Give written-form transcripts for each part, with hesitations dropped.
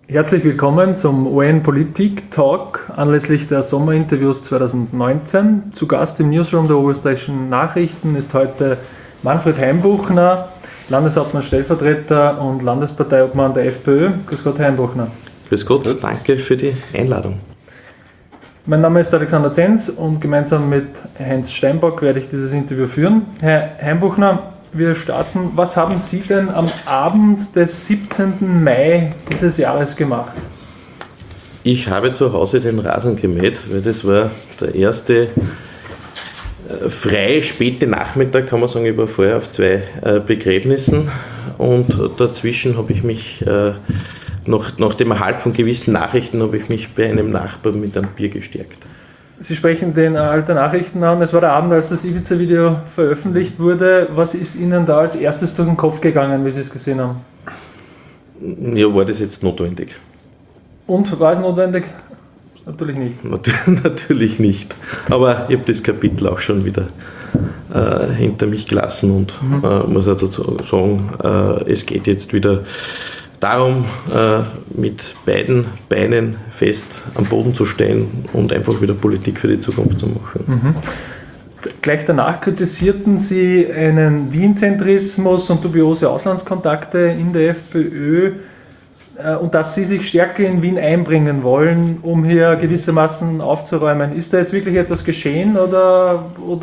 Herzlich willkommen zum ON Politik Talk anlässlich der Sommerinterviews 2019. Zu Gast im Newsroom der Oberösterreichischen Nachrichten ist heute Manfred Heimbuchner, Landeshauptmann Stellvertreter und Landesparteiobmann der FPÖ. Grüß Gott, Herr Heimbuchner. Grüß Gott, danke für die Einladung. Mein Name ist Alexander Zenz und gemeinsam mit Heinz Steinbock werde ich dieses Interview führen. Herr Heimbuchner, wir starten. Was haben Sie denn am Abend des 17. Mai dieses Jahres gemacht? Ich habe zu Hause den Rasen gemäht, weil das war der erste freie späte Nachmittag, kann man sagen. Ich war vorher auf 2 Begräbnissen und dazwischen habe ich mich, nach dem Erhalt von gewissen Nachrichten, habe ich mich bei einem Nachbarn mit einem Bier gestärkt. Sie sprechen den Erhalt der Nachrichten an. Es war der Abend, als das Ibiza-Video veröffentlicht wurde. Was ist Ihnen da als erstes durch den Kopf gegangen, wie Sie es gesehen haben? Ja, war das jetzt notwendig? Und war es notwendig? Natürlich nicht. Natürlich nicht. Aber ich habe das Kapitel auch schon wieder hinter mich gelassen und muss auch dazu sagen, es geht jetzt wieder darum, mit beiden Beinen fest am Boden zu stehen und einfach wieder Politik für die Zukunft zu machen. Gleich danach kritisierten Sie einen Wien-Zentrismus und dubiose Auslandskontakte in der FPÖ und dass Sie sich stärker in Wien einbringen wollen, um hier gewissermaßen aufzuräumen. Ist da jetzt wirklich etwas geschehen oder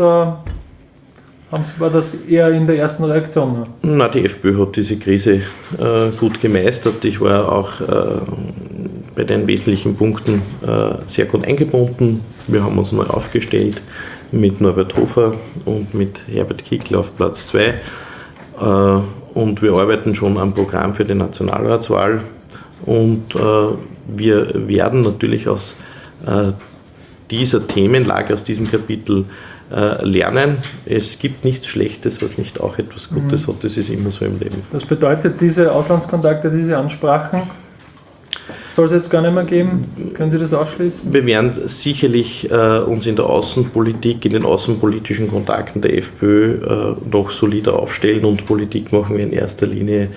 war das eher in der ersten Reaktion? Na, die FPÖ hat diese Krise gut gemeistert. Ich war auch bei den wesentlichen Punkten sehr gut eingebunden. Wir haben uns neu aufgestellt mit Norbert Hofer und mit Herbert Kickl auf Platz 2. Und wir arbeiten schon am Programm für die Nationalratswahl. Und wir werden natürlich aus dieser Themenlage, aus diesem Kapitel lernen. Es gibt nichts Schlechtes, was nicht auch etwas Gutes hat. Das ist immer so im Leben. Was bedeutet diese Auslandskontakte, die Sie ansprachen? Soll es jetzt gar nicht mehr geben? Können Sie das ausschließen? Wir werden sicherlich uns in der Außenpolitik, in den außenpolitischen Kontakten der FPÖ noch solider aufstellen und Politik machen wir in erster Linie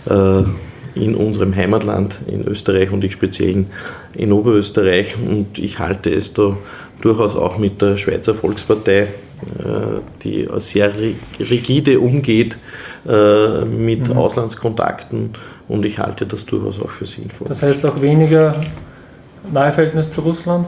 in unserem Heimatland, in Österreich und ich speziell in Oberösterreich. Und ich halte es da durchaus auch mit der Schweizer Volkspartei, die sehr rigide umgeht mit Auslandskontakten, und ich halte das durchaus auch für sinnvoll. Das heißt auch weniger Naheverhältnis zu Russland?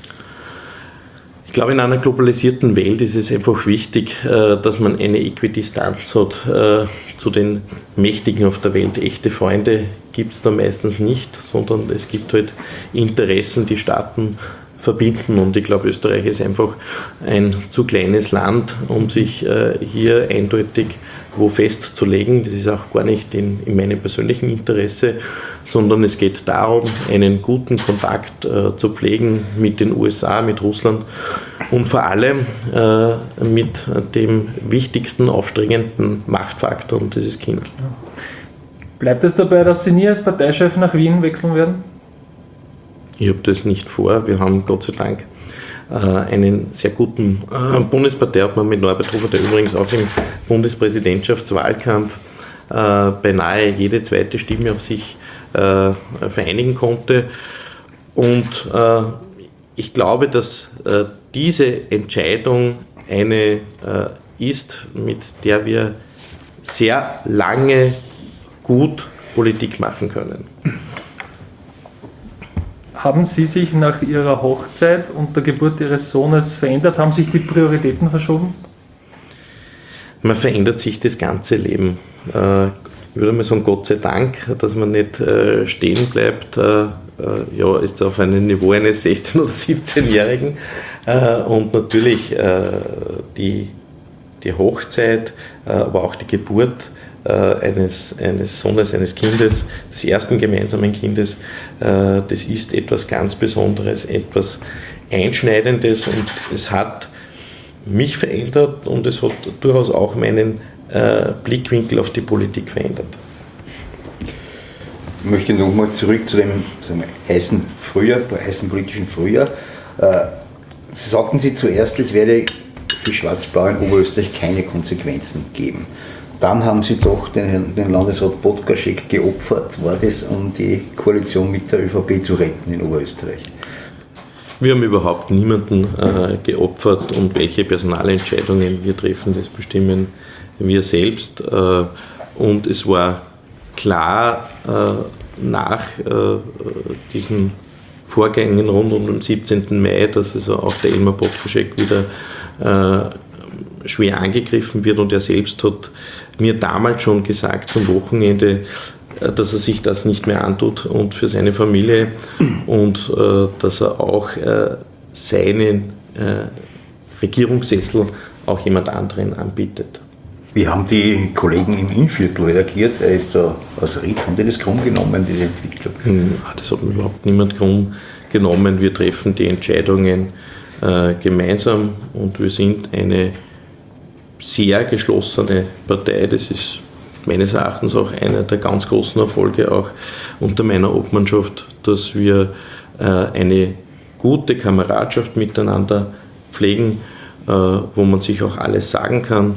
Ich glaube, in einer globalisierten Welt ist es einfach wichtig, dass man eine Äquidistanz hat zu den Mächtigen auf der Welt. Echte Freunde gibt es da meistens nicht, sondern es gibt halt Interessen, die Staaten verbinden, und ich glaube, Österreich ist einfach ein zu kleines Land, um sich hier eindeutig wo festzulegen. Das ist auch gar nicht in meinem persönlichen Interesse, sondern es geht darum, einen guten Kontakt zu pflegen mit den USA, mit Russland und vor allem mit dem wichtigsten aufstrebenden Machtfaktor, und das ist China. Bleibt es dabei, dass Sie nie als Parteichef nach Wien wechseln werden? Ich habe das nicht vor. Wir haben Gott sei Dank einen sehr guten Bundesparteiobmann mit Norbert Hofer, der übrigens auch im Bundespräsidentschaftswahlkampf beinahe jede zweite Stimme auf sich vereinigen konnte. Und ich glaube, dass diese Entscheidung eine ist, mit der wir sehr lange gut Politik machen können. Haben Sie sich nach Ihrer Hochzeit und der Geburt Ihres Sohnes verändert? Haben sich die Prioritäten verschoben? Man verändert sich das ganze Leben. Ich würde mal sagen, Gott sei Dank, dass man nicht stehen bleibt, ist auf einem Niveau eines 16- oder 17-Jährigen. Und natürlich die Hochzeit, aber auch die Geburt eines Sohnes, eines Kindes, des ersten gemeinsamen Kindes, das ist etwas ganz Besonderes, etwas Einschneidendes, und es hat mich verändert und es hat durchaus auch meinen Blickwinkel auf die Politik verändert. Ich möchte nochmal zurück zu dem heißen politischen Frühjahr. Sagten Sie zuerst, es werde für Schwarz-Blau in Oberösterreich keine Konsequenzen geben. dann haben Sie doch den Landesrat Podgaschek geopfert. War das, um die Koalition mit der ÖVP zu retten in Oberösterreich? Wir haben überhaupt niemanden geopfert, und welche Personalentscheidungen wir treffen, das bestimmen wir selbst. Und es war klar nach diesen Vorgängen rund um den 17. Mai, dass also auch der Elmar Podgaschek wieder schwer angegriffen wird, und er selbst hat mir damals schon gesagt zum Wochenende, dass er sich das nicht mehr antut und für seine Familie, und dass er auch seinen Regierungssessel auch jemand anderen anbietet. Wie haben die Kollegen im Innviertel reagiert? Er ist da aus Ried. Haben die das krumm genommen, diese Entwicklung? Das hat überhaupt niemand krumm genommen. Wir treffen die Entscheidungen gemeinsam, und wir sind eine sehr geschlossene Partei. Das ist meines Erachtens auch einer der ganz großen Erfolge auch unter meiner Obmannschaft, dass wir eine gute Kameradschaft miteinander pflegen, wo man sich auch alles sagen kann.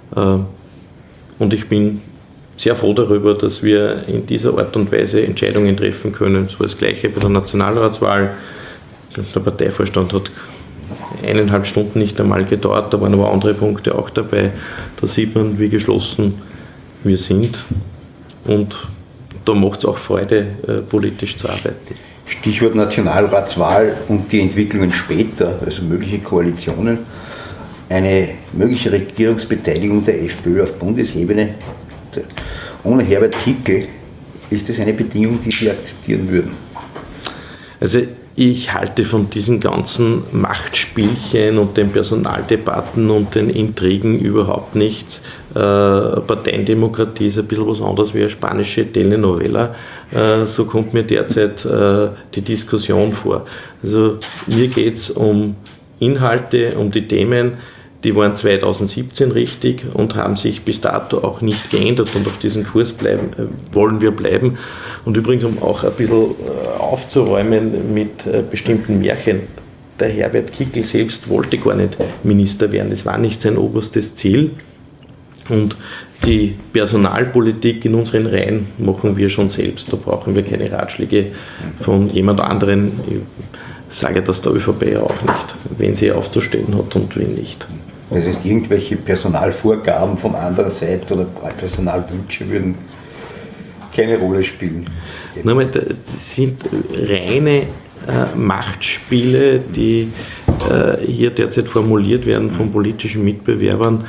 Und ich bin sehr froh darüber, dass wir in dieser Art und Weise Entscheidungen treffen können. So das Gleiche bei der Nationalratswahl. Der Parteivorstand hat 1,5 Stunden nicht einmal gedauert, da waren aber andere Punkte auch dabei. Da sieht man, wie geschlossen wir sind, und da macht es auch Freude, politisch zu arbeiten. Stichwort Nationalratswahl und die Entwicklungen später, also mögliche Koalitionen. Eine mögliche Regierungsbeteiligung der FPÖ auf Bundesebene ohne Herbert Kickl, ist das eine Bedingung, die Sie akzeptieren würden? Also ich halte von diesen ganzen Machtspielchen und den Personaldebatten und den Intrigen überhaupt nichts. Parteiendemokratie ist ein bisschen was anderes wie eine spanische Telenovela. So kommt mir derzeit die Diskussion vor. Also mir geht es um Inhalte, um die Themen, die waren 2017 richtig und haben sich bis dato auch nicht geändert, und auf diesem Kurs wollen wir bleiben. Und übrigens, um auch ein bisschen aufzuräumen mit bestimmten Märchen, der Herbert Kickl selbst wollte gar nicht Minister werden, das war nicht sein oberstes Ziel. Und die Personalpolitik in unseren Reihen machen wir schon selbst, da brauchen wir keine Ratschläge von jemand anderen. Ich sage das der ÖVP ja auch nicht, wen sie aufzustellen hat und wen nicht. Das heißt, irgendwelche Personalvorgaben von anderer Seite oder Personalwünsche würden keine Rolle spielen. Nochmal, das sind reine Machtspiele, die hier derzeit formuliert werden von politischen Mitbewerbern.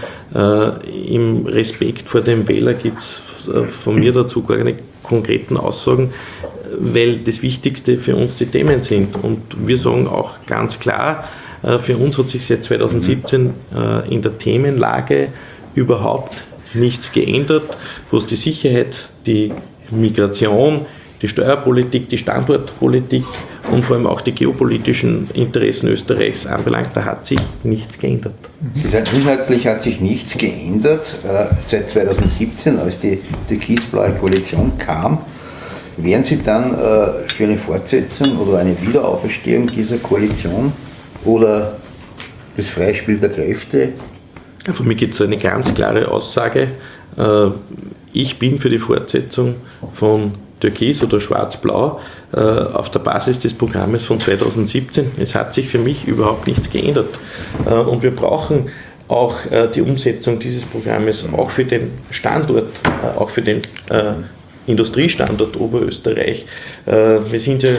Im Respekt vor dem Wähler gibt es von mir dazu gar keine konkreten Aussagen, weil das Wichtigste für uns die Themen sind. Und wir sagen auch ganz klar, für uns hat sich seit 2017 in der Themenlage überhaupt nichts geändert, was die Sicherheit, die Migration, die Steuerpolitik, die Standortpolitik und vor allem auch die geopolitischen Interessen Österreichs anbelangt. Da hat sich nichts geändert. Sie sagen, inhaltlich hat sich nichts geändert seit 2017, als die türkis-blaue Koalition kam. Wären Sie dann für eine Fortsetzung oder eine Wiederauferstehung dieser Koalition oder das Freispiel der Kräfte? Ja, von mir gibt es eine ganz klare Aussage. Ich bin für die Fortsetzung von Türkis oder Schwarz-Blau auf der Basis des Programmes von 2017. Es hat sich für mich überhaupt nichts geändert. Und wir brauchen auch die Umsetzung dieses Programmes auch für den Standort, auch für den Industriestandort Oberösterreich. Wir sind ja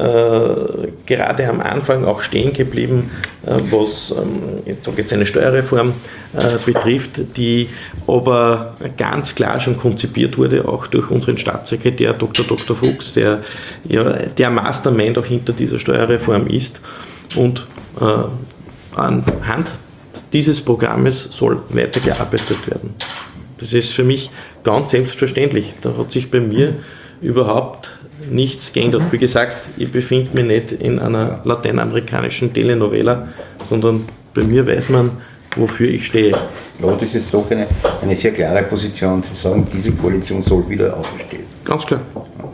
gerade am Anfang auch stehen geblieben, was jetzt eine Steuerreform betrifft, die aber ganz klar schon konzipiert wurde, auch durch unseren Staatssekretär Dr. Fuchs, der ja der Mastermind auch hinter dieser Steuerreform ist. Und anhand dieses Programmes soll weitergearbeitet werden. Das ist für mich ganz selbstverständlich. Da hat sich bei mir überhaupt nichts geändert. Wie gesagt, ich befinde mich nicht in einer lateinamerikanischen Telenovela, sondern bei mir weiß man, wofür ich stehe. Ja, das ist doch eine sehr klare Position. Sie sagen, diese Koalition soll wieder auferstehen. Ganz klar.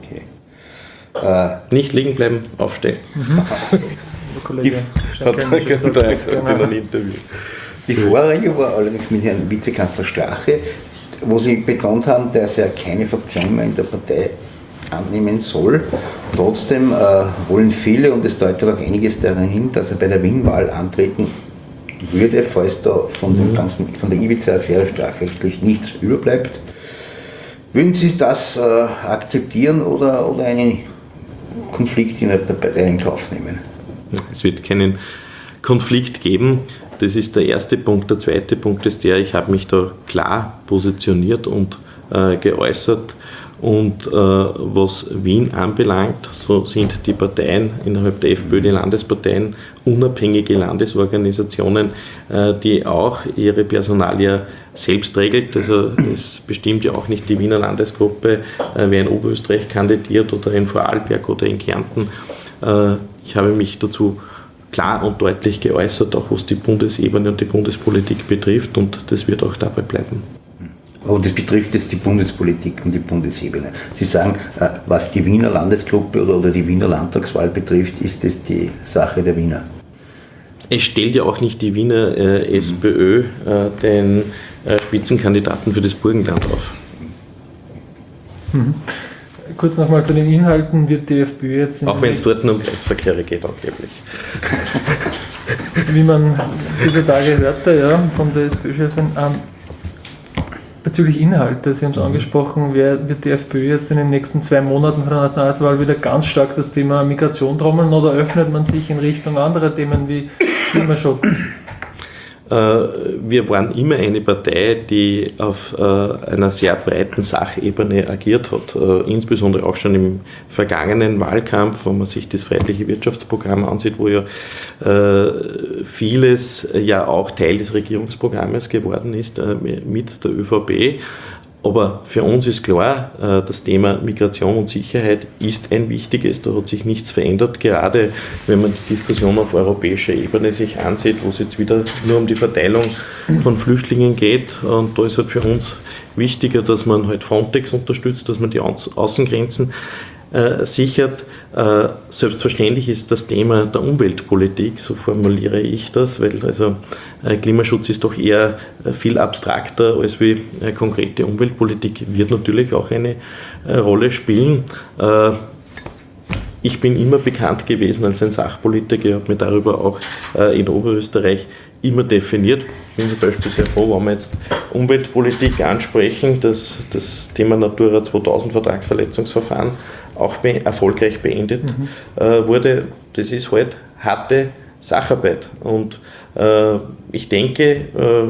Okay. Nicht liegen bleiben, aufstehen. Der Kollege Hat er gesagt in einem Interview. Die Vorrede war allerdings mit Herrn Vizekanzler Strache. wo Sie betont haben, dass er keine Fraktion mehr in der Partei annehmen soll. Trotzdem wollen viele, und es deutet auch einiges daran hin, dass er bei der Wien-Wahl antreten würde, falls da von der Ibiza-Affäre strafrechtlich nichts überbleibt. Würden Sie das akzeptieren oder einen Konflikt innerhalb der Partei in Kauf nehmen? Es wird keinen Konflikt geben. Das ist der erste Punkt. Der zweite Punkt ist ich habe mich da klar positioniert und geäußert. Und was Wien anbelangt, so sind die Parteien innerhalb der FPÖ, die Landesparteien, unabhängige Landesorganisationen, die auch ihre Personalie selbst regelt. Also es bestimmt ja auch nicht die Wiener Landesgruppe, wer in Oberösterreich kandidiert oder in Vorarlberg oder in Kärnten. Ich habe mich dazu klar und deutlich geäußert, auch was die Bundesebene und die Bundespolitik betrifft, und das wird auch dabei bleiben. Aber das betrifft jetzt die Bundespolitik und die Bundesebene. Sie sagen, was die Wiener Landesgruppe oder die Wiener Landtagswahl betrifft, ist das die Sache der Wiener. Es stellt ja auch nicht die Wiener SPÖ den Spitzenkandidaten für das Burgenland auf. Kurz nochmal zu den Inhalten, wird die FPÖ jetzt... Auch wenn es dort nur um Kreisverkehre geht, angeblich. Wie man diese Tage hörte, ja, von der SPÖ-Chefin. Bezüglich Inhalte, Sie haben es angesprochen, wird die FPÖ jetzt in den nächsten 2 Monaten vor der Nationalratswahl wieder ganz stark das Thema Migration trommeln, oder öffnet man sich in Richtung anderer Themen wie Klimaschutz? Wir waren immer eine Partei, die auf einer sehr breiten Sachebene agiert hat, insbesondere auch schon im vergangenen Wahlkampf, wenn man sich das Freiheitliche Wirtschaftsprogramm ansieht, wo ja vieles ja auch Teil des Regierungsprogrammes geworden ist mit der ÖVP. Aber für uns ist klar, das Thema Migration und Sicherheit ist ein wichtiges, da hat sich nichts verändert, gerade wenn man die Diskussion auf europäischer Ebene sich ansieht, wo es jetzt wieder nur um die Verteilung von Flüchtlingen geht, und da ist halt für uns wichtiger, dass man halt Frontex unterstützt, dass man die Außengrenzen sichert. Selbstverständlich ist das Thema der Umweltpolitik, so formuliere ich das, weil also Klimaschutz ist doch eher viel abstrakter als wie konkrete Umweltpolitik, wird natürlich auch eine Rolle spielen. Ich bin immer bekannt gewesen als ein Sachpolitiker, ich habe mich darüber auch in Oberösterreich immer definiert. Ich bin zum Beispiel sehr froh, wenn wir jetzt Umweltpolitik ansprechen, dass das Thema Natura 2000 Vertragsverletzungsverfahren auch erfolgreich beendet wurde. Das ist halt harte Sacharbeit. Und ich denke,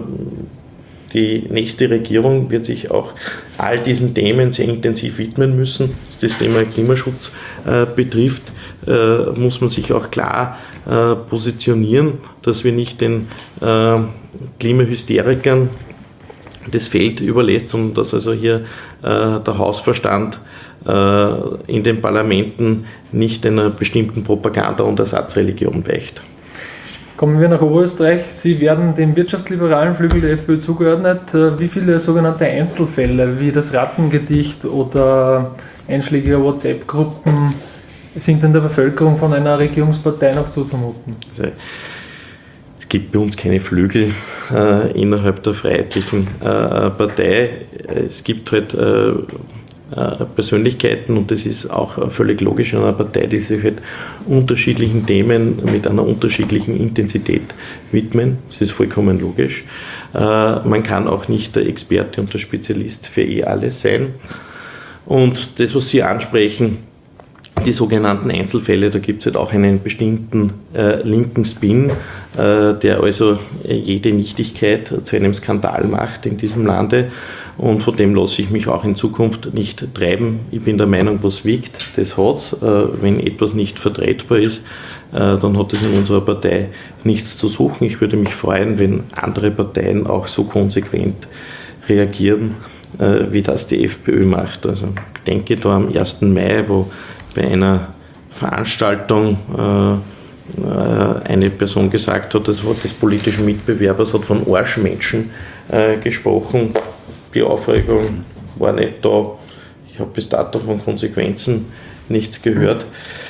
die nächste Regierung wird sich auch all diesen Themen sehr intensiv widmen müssen. Was das Thema Klimaschutz betrifft, muss man sich auch klar positionieren, dass wir nicht den Klimahysterikern das Feld überlässt, sondern dass also hier der Hausverstand in den Parlamenten nicht einer bestimmten Propaganda- und Ersatzreligion weicht. Kommen wir nach Oberösterreich. Sie werden dem wirtschaftsliberalen Flügel der FPÖ zugeordnet. Wie viele sogenannte Einzelfälle, wie das Rattengedicht oder einschlägige WhatsApp-Gruppen, sind in der Bevölkerung von einer Regierungspartei noch zuzumuten? Also, es gibt bei uns keine Flügel innerhalb der Freiheitlichen Partei. Es gibt halt Persönlichkeiten, und das ist auch völlig logisch in einer Partei, die sich halt unterschiedlichen Themen mit einer unterschiedlichen Intensität widmen. Das ist vollkommen logisch. Man kann auch nicht der Experte und der Spezialist für alles sein. Und das, was Sie ansprechen, die sogenannten Einzelfälle, da gibt es halt auch einen bestimmten linken Spin, der also jede Nichtigkeit zu einem Skandal macht in diesem Lande. Und von dem lasse ich mich auch in Zukunft nicht treiben. Ich bin der Meinung, was wiegt, das hat's. Wenn etwas nicht vertretbar ist, dann hat es in unserer Partei nichts zu suchen. Ich würde mich freuen, wenn andere Parteien auch so konsequent reagieren, wie das die FPÖ macht. Also ich denke da am 1. Mai, wo bei einer Veranstaltung eine Person gesagt hat, das Wort des politischen Mitbewerbers hat von Arschmenschen gesprochen. Die Aufregung war nicht da. Ich habe bis dato von Konsequenzen nichts gehört.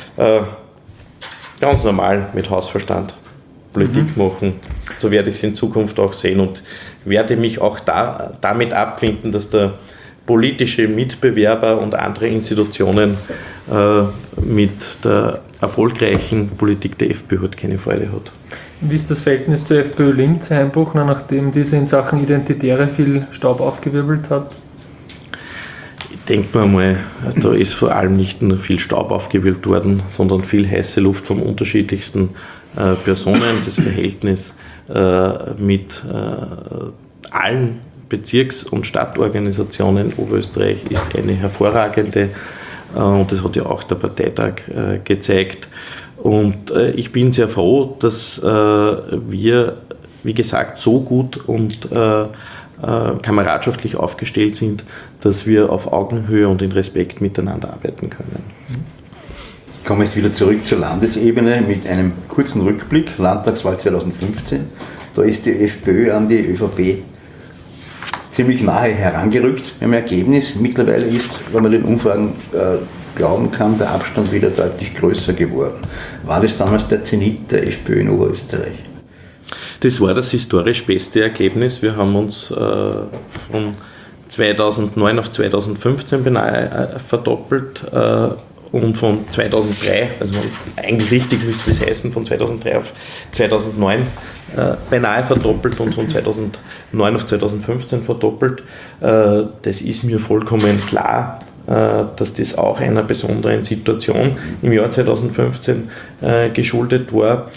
Ganz normal mit Hausverstand Politik machen. So werde ich es in Zukunft auch sehen. Und werde mich auch damit abfinden, dass der politische Mitbewerber und andere Institutionen mit der erfolgreichen Politik der FPÖ halt keine Freude hat. Wie ist das Verhältnis zur FPÖ Linz, Herr Einbuchner, nachdem diese in Sachen Identitäre viel Staub aufgewirbelt hat? Ich denke mir mal, da ist vor allem nicht nur viel Staub aufgewirbelt worden, sondern viel heiße Luft von unterschiedlichsten Personen. Das Verhältnis mit allen Bezirks- und Stadtorganisationen Oberösterreich ist eine hervorragende, und das hat ja auch der Parteitag gezeigt. Und ich bin sehr froh, dass wir, wie gesagt, so gut und kameradschaftlich aufgestellt sind, dass wir auf Augenhöhe und in Respekt miteinander arbeiten können. Ich komme jetzt wieder zurück zur Landesebene mit einem kurzen Rückblick. Landtagswahl 2015. Da ist die FPÖ an die ÖVP ziemlich nahe herangerückt im Ergebnis. Mittlerweile ist, wenn man den Umfragen glauben kann, der Abstand wieder deutlich größer geworden. War das damals der Zenit der FPÖ in Oberösterreich? Das war das historisch beste Ergebnis. Wir haben uns von 2009 auf 2015 beinahe verdoppelt und von 2003, also eigentlich richtig müsste es heißen, von 2003 auf 2009 beinahe verdoppelt und von 2009 auf 2015 verdoppelt. Das ist mir vollkommen klar, dass das auch einer besonderen Situation im Jahr 2015 geschuldet war.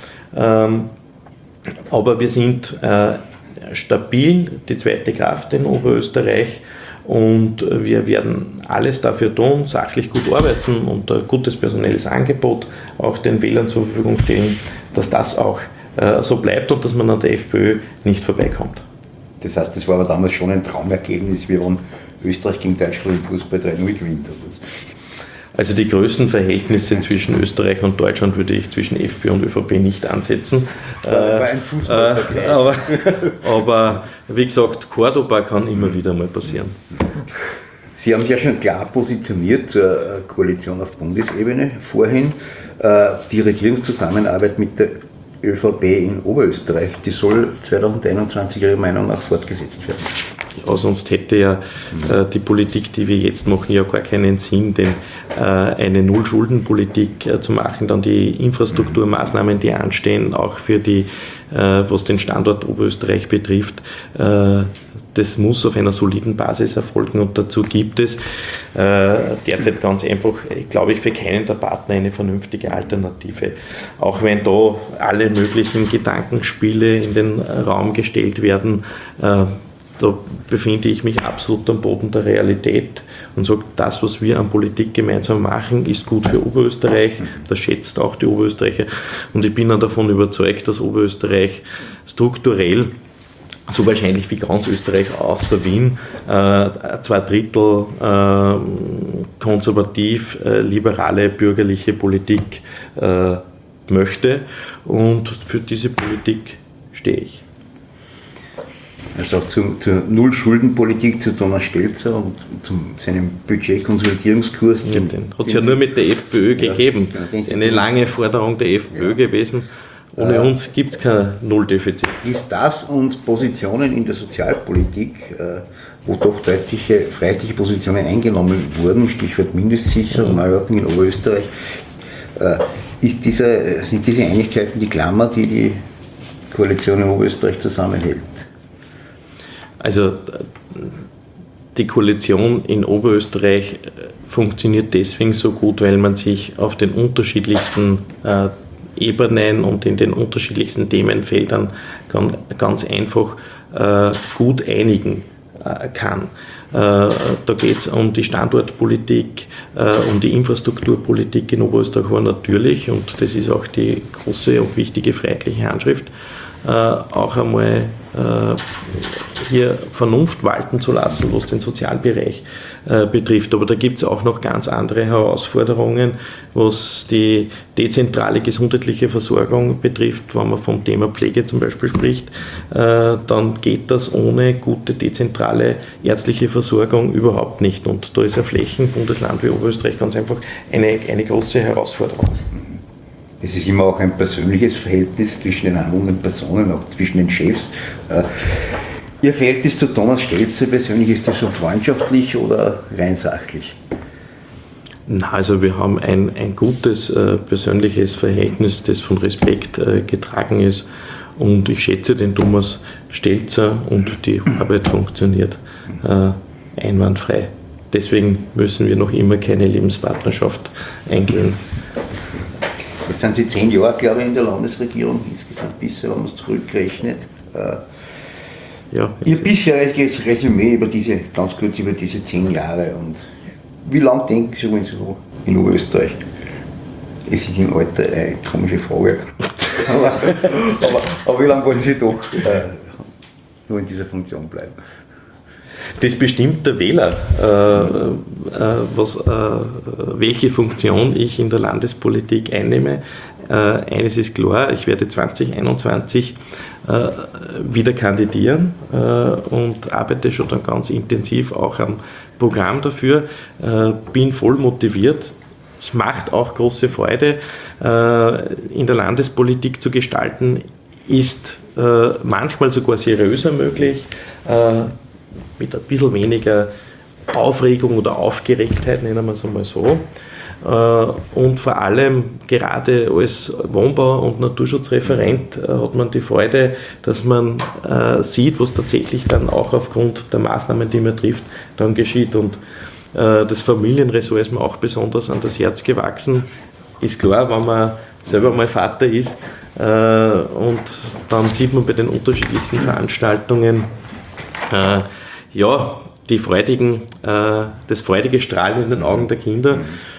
Aber wir sind stabil, die zweite Kraft in Oberösterreich, und wir werden alles dafür tun, sachlich gut arbeiten und ein gutes personelles Angebot auch den Wählern zur Verfügung stellen, dass das auch so bleibt und dass man an der FPÖ nicht vorbeikommt. Das heißt, das war aber damals schon ein Traumergebnis, wie wenn Österreich gegen Deutschland im Fußball 3-0 gewinnt. Also die Größenverhältnisse zwischen Österreich und Deutschland würde ich zwischen FPÖ und ÖVP nicht ansetzen. War ein Fußballvergleich. Aber wie gesagt, Cordoba kann immer wieder mal passieren. Sie haben sich ja schon klar positioniert zur Koalition auf Bundesebene vorhin. Die Regierungszusammenarbeit mit der ÖVP in Oberösterreich, die soll 2021 Ihrer Meinung nach fortgesetzt werden. Ja, sonst hätte ja die Politik, die wir jetzt machen, ja gar keinen Sinn, denn eine Null-Schulden-Politik zu machen, dann die Infrastrukturmaßnahmen, die anstehen, auch für die, was den Standort Oberösterreich betrifft, das muss auf einer soliden Basis erfolgen, und dazu gibt es derzeit ganz einfach, glaube ich, für keinen der Partner eine vernünftige Alternative. Auch wenn da alle möglichen Gedankenspiele in den Raum gestellt werden, da befinde ich mich absolut am Boden der Realität und sage, das, was wir an Politik gemeinsam machen, ist gut für Oberösterreich. Das schätzt auch die Oberösterreicher. Und ich bin dann davon überzeugt, dass Oberösterreich strukturell, so wahrscheinlich wie ganz Österreich außer Wien, 2/3 konservativ, liberale, bürgerliche Politik möchte. Und für diese Politik stehe ich. Also auch zur Null-Schulden-Politik, zu Thomas Stelzer und zu seinem Budgetkonsolidierungskurs. Den hat es ja nur mit der FPÖ gegeben. Eine lange Forderung der FPÖ gewesen. Ohne uns gibt es kein Nulldefizit. Ist das und Positionen in der Sozialpolitik, wo doch deutliche freiheitliche Positionen eingenommen wurden, Stichwort Mindestsicherung, Neuordnung in Oberösterreich, sind diese Einigkeiten die Klammer, die die Koalition in Oberösterreich zusammenhält? Also die Koalition in Oberösterreich funktioniert deswegen so gut, weil man sich auf den unterschiedlichsten Ebenen und in den unterschiedlichsten Themenfeldern ganz einfach gut einigen kann. Da geht es um die Standortpolitik, um die Infrastrukturpolitik in Oberösterreich, aber natürlich, und das ist auch die große und wichtige freiheitliche Handschrift, auch einmal hier Vernunft walten zu lassen, was den Sozialbereich betrifft. Aber da gibt es auch noch ganz andere Herausforderungen, was die dezentrale gesundheitliche Versorgung betrifft. Wenn man vom Thema Pflege zum Beispiel spricht, dann geht das ohne gute dezentrale ärztliche Versorgung überhaupt nicht. Und da ist ein Flächenbundesland wie Oberösterreich ganz einfach eine große Herausforderung. Es ist immer auch ein persönliches Verhältnis zwischen den handelnden Personen, auch zwischen den Chefs. Ihr Verhältnis zu Thomas Stelzer persönlich, ist das so freundschaftlich oder rein sachlich? Na, also wir haben ein gutes persönliches Verhältnis, das von Respekt getragen ist, und ich schätze den Thomas Stelzer und die Arbeit funktioniert einwandfrei. Deswegen müssen wir noch immer keine Lebenspartnerschaft eingehen. Jetzt sind Sie 10 Jahre, glaube ich, in der Landesregierung insgesamt bisher, wenn man es zurückrechnet. Ja, Ihr bisheriges Resümee ganz kurz über diese 10 Jahre, und wie lange denken Sie, wenn Sie so in Oberösterreich? Es ist im Alter eine komische Frage. aber wie lange wollen Sie doch nur in dieser Funktion bleiben? Das bestimmt der Wähler, welche Funktion ich in der Landespolitik einnehme. Eines ist klar, ich werde 2021 wieder kandidieren und arbeite schon dann ganz intensiv auch am Programm dafür, bin voll motiviert. Es macht auch große Freude, in der Landespolitik zu gestalten, ist manchmal sogar seriöser möglich, mit ein bisschen weniger Aufregung oder Aufgeregtheit, nennen wir es einmal so. Und vor allem gerade als Wohnbau- und Naturschutzreferent hat man die Freude, dass man sieht, was tatsächlich dann auch aufgrund der Maßnahmen, die man trifft, dann geschieht. Und das Familienressort ist mir auch besonders an das Herz gewachsen. Ist klar, wenn man selber mal Vater ist, und dann sieht man bei den unterschiedlichsten Veranstaltungen das freudige Strahlen in den Augen der Kinder.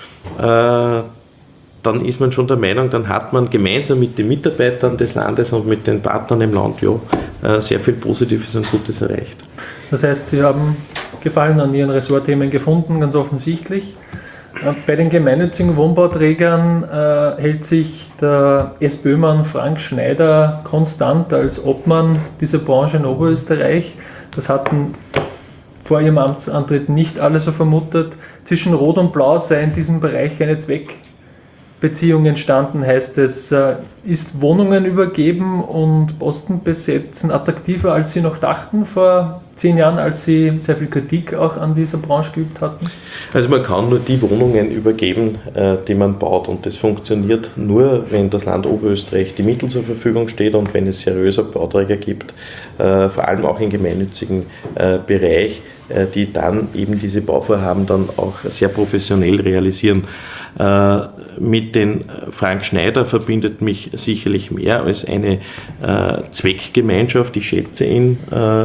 Dann ist man schon der Meinung, dann hat man gemeinsam mit den Mitarbeitern des Landes und mit den Partnern im Land sehr viel Positives und Gutes erreicht. Das heißt, Sie haben Gefallen an Ihren Ressortthemen gefunden, ganz offensichtlich. Bei den gemeinnützigen Wohnbauträgern hält sich der SPÖ-Mann Frank Schneider konstant als Obmann dieser Branche in Oberösterreich. Das hatten vor ihrem Amtsantritt nicht alle so vermutet. Zwischen Rot und Blau sei in diesem Bereich eine Zweckbeziehung entstanden, heißt es. Ist Wohnungen übergeben und Posten besetzen attraktiver, als Sie noch dachten vor 10 Jahren, als Sie sehr viel Kritik auch an dieser Branche geübt hatten? Also man kann nur die Wohnungen übergeben, die man baut, und das funktioniert nur, wenn das Land Oberösterreich die Mittel zur Verfügung steht und wenn es seriöse Bauträger gibt, vor allem auch im gemeinnützigen Bereich, die dann eben diese Bauvorhaben dann auch sehr professionell realisieren. Mit den Frank Schneider verbindet mich sicherlich mehr als eine Zweckgemeinschaft. Ich schätze ihn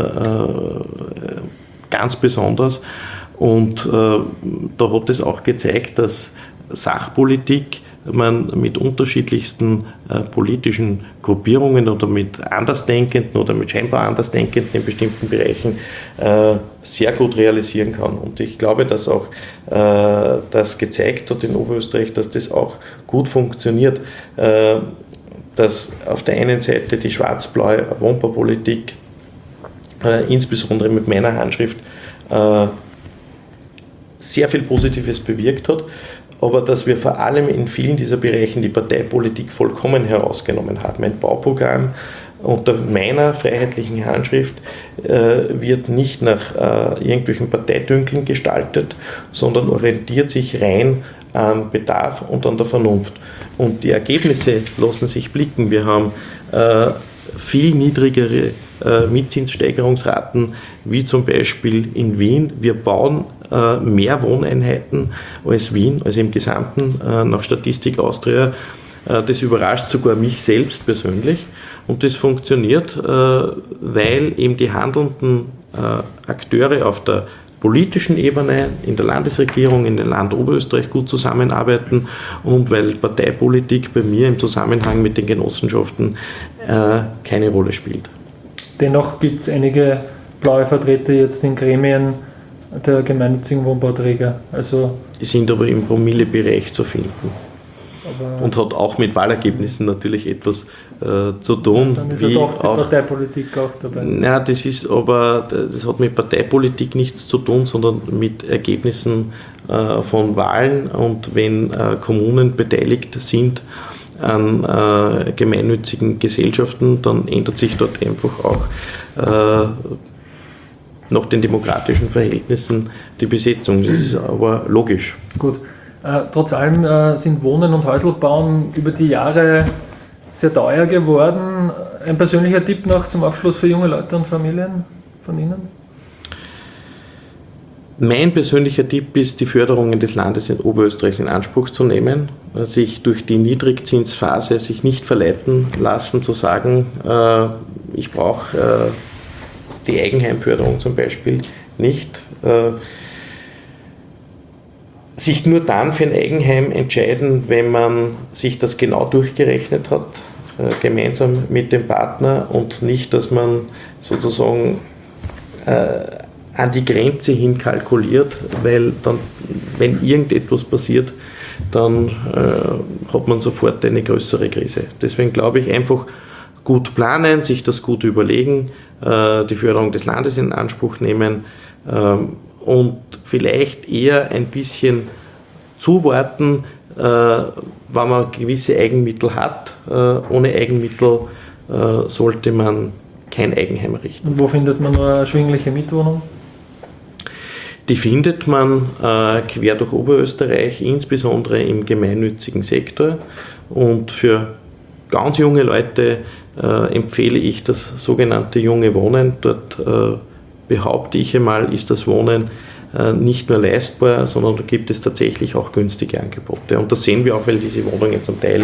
ganz besonders, und da hat es auch gezeigt, dass Sachpolitik man mit unterschiedlichsten politischen Gruppierungen oder mit Andersdenkenden oder mit scheinbar Andersdenkenden in bestimmten Bereichen sehr gut realisieren kann. Und ich glaube, dass auch das gezeigt hat in Oberösterreich, dass das auch gut funktioniert, dass auf der einen Seite die schwarz-blaue Wohnbaupolitik insbesondere mit meiner Handschrift sehr viel Positives bewirkt hat, aber dass wir vor allem in vielen dieser Bereichen die Parteipolitik vollkommen herausgenommen haben. Mein Bauprogramm unter meiner freiheitlichen Handschrift wird nicht nach irgendwelchen Parteidünkeln gestaltet, sondern orientiert sich rein am Bedarf und an der Vernunft. Und die Ergebnisse lassen sich blicken. Wir haben viel niedrigere Mietzinssteigerungsraten, wie zum Beispiel in Wien. Wir bauen mehr Wohneinheiten als Wien, also im Gesamten nach Statistik Austria. Das überrascht sogar mich selbst persönlich, und das funktioniert, weil eben die handelnden Akteure auf der politischen Ebene, in der Landesregierung, in dem Land Oberösterreich gut zusammenarbeiten, und weil Parteipolitik bei mir im Zusammenhang mit den Genossenschaften keine Rolle spielt. Dennoch gibt es einige blaue Vertreter jetzt in Gremien der gemeinnützigen Wohnbauträger. Die sind aber im Promillebereich zu finden. Und hat auch mit Wahlergebnissen natürlich etwas zu tun. Dann ist ja doch die Parteipolitik auch dabei. Ja, das hat mit Parteipolitik nichts zu tun, sondern mit Ergebnissen von Wahlen. Und wenn Kommunen beteiligt sind an gemeinnützigen Gesellschaften, dann ändert sich dort einfach auch nach den demokratischen Verhältnissen die Besetzung. Das ist aber logisch. Gut. Trotz allem sind Wohnen und Häuselbauen über die Jahre sehr teuer geworden. Ein persönlicher Tipp noch zum Abschluss für junge Leute und Familien von Ihnen? Mein persönlicher Tipp ist, die Förderungen des Landes in Oberösterreichs in Anspruch zu nehmen, sich durch die Niedrigzinsphase sich nicht verleiten lassen, zu sagen, ich brauche die Eigenheimförderung zum Beispiel nicht. Sich nur dann für ein Eigenheim entscheiden, wenn man sich das genau durchgerechnet hat, gemeinsam mit dem Partner, und nicht, dass man sozusagen an die Grenze hin kalkuliert, weil dann, wenn irgendetwas passiert, dann hat man sofort eine größere Krise. Deswegen glaube ich, einfach gut planen, sich das gut überlegen, die Förderung des Landes in Anspruch nehmen und vielleicht eher ein bisschen zuwarten, wenn man gewisse Eigenmittel hat. Ohne Eigenmittel sollte man kein Eigenheim errichten. Und wo findet man eine erschwingliche Mietwohnung? Die findet man quer durch Oberösterreich, insbesondere im gemeinnützigen Sektor. Und für ganz junge Leute empfehle ich das sogenannte junge Wohnen. Dort behaupte ich einmal, ist das Wohnen nicht nur leistbar, sondern da gibt es tatsächlich auch günstige Angebote. Und das sehen wir auch, weil diese Wohnungen zum Teil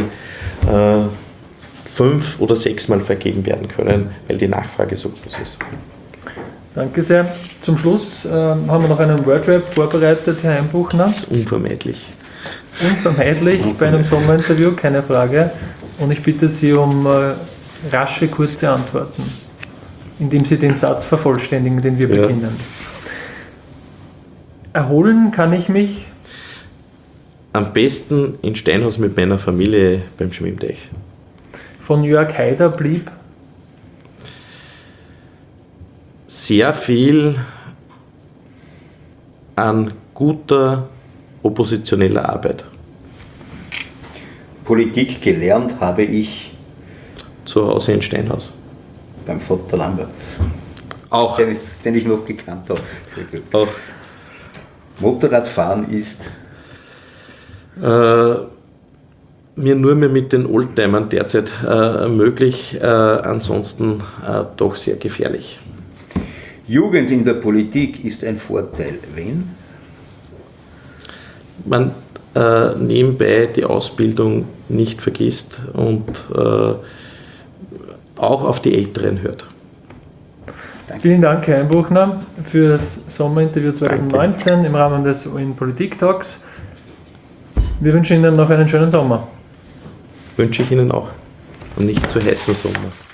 5 oder 6 Mal vergeben werden können, weil die Nachfrage so groß ist. Danke sehr. Zum Schluss haben wir noch einen Wordrap vorbereitet, Herr Einbuchner. Das ist unvermeidlich. Unvermeidlich bei einem Sommerinterview, keine Frage. Und ich bitte Sie um rasche, kurze Antworten, indem Sie den Satz vervollständigen, den wir beginnen. Erholen kann ich mich am besten in Steinhaus mit meiner Familie beim Schwimmteich. Von Jörg Haider blieb sehr viel an guter oppositioneller Arbeit. Politik gelernt habe ich Zu Hause in Steinhaus. beim Vater Lambert, Auch. den ich noch gekannt habe. Auch. Motorradfahren ist Mir nur mehr mit den Oldtimern derzeit möglich, ansonsten doch sehr gefährlich. Jugend in der Politik ist ein Vorteil, wenn? Man nebenbei die Ausbildung nicht vergisst und auch auf die Älteren hört. Vielen Dank, Herr Einbuchner, für das Sommerinterview 2019 im Rahmen des OIN Politik Talks. Wir wünschen Ihnen noch einen schönen Sommer. Wünsche ich Ihnen auch. Und nicht zu heißen Sommer.